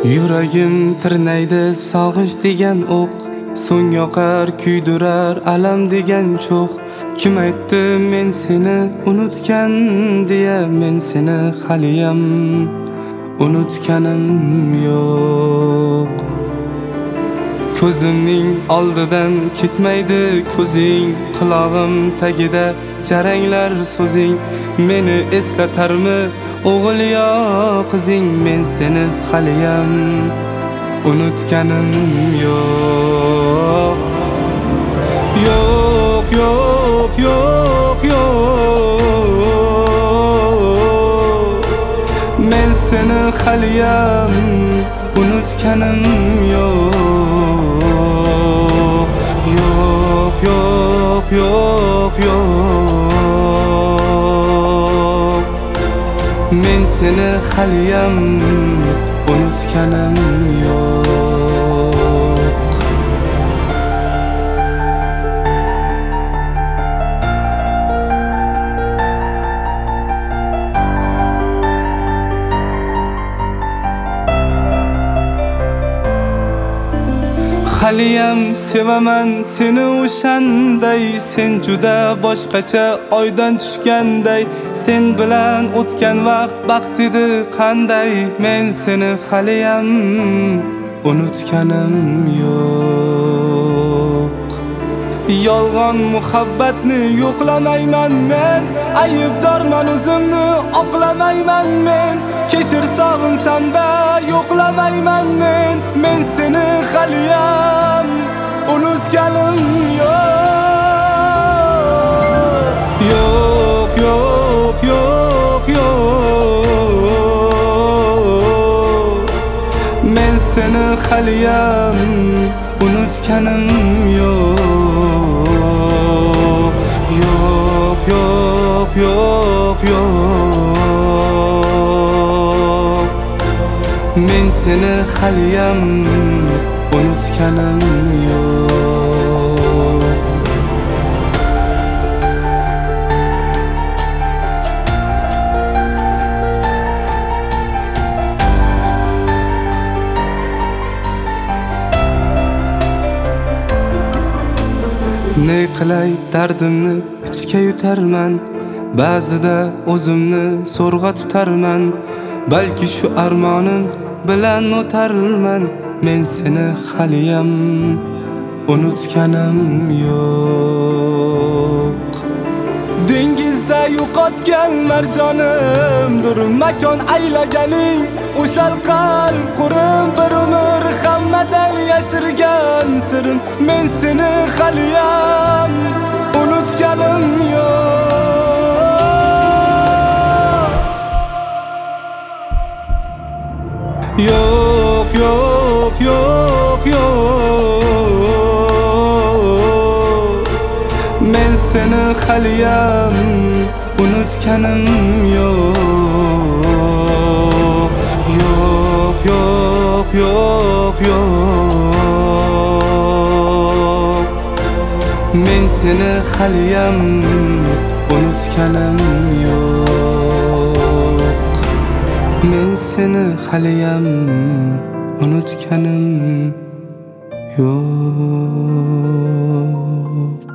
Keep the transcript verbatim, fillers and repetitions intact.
Yuragim tirnaydi sog'ish degan o'q, so'ng yoqar kuydirar alam degan cho'q. Kim aytdi men seni unutgan deya, men seni haliyam unutganim yo'q. Ko'zimning oldidan ketmaydi ko'zing, qulog'im tagida jaranglar so'zing. Meni eslatarmi o'g'il yo qizing, men seni haliyam unutganim yo'q. Yo'q, yo'q, yo'q, yo'q. Men seni haliyam unutganim yo'q. Yo'q, yo'q, yo'q, yo'q. Men seni haliyam unutganim yo'q. Haliyam sevaman seni o'shanday, sen juda boshqacha oydan tushganday. Sen bilan o'tgan vaqt baxt edi qanday, men seni haliyam unutganim yo'q. Yolg'on muhabbatni yo'qlamayman men, aybdorman o'zimni oqlamayman men. Kechir sog'insam-da yo'qlamayman men, men seni haliyam unutganim yo'q. Yo'q, yo'q, yo'q, yo'q. Men seni haliyam unutganim yo'q. Yo'q, yo'q, yo'q, yo'q. Men seni haliyam unutganim yo'q. Ne qilay dardimni ichga yutarman, ba'zida o'zimni so'rg'a tutarman. Balki shu armonim bilan o'tarman, men seni haliyam unutganim yo'q. Dengizda yo'qotgan marjonimdir makon aylaganing, o'shal qalb qurim bir umr hammadan yashirgan sirim. Men seni haliyam unutganim yo'q. Yo'q, yo'q, yo'q, yo'q. Men seni haliyam unutganim yo'q. Yo'q, yo'q, yo'q, yo'q. Men seni haliyam unutganim yo'q. Men seni haliyam unutganim yo'q.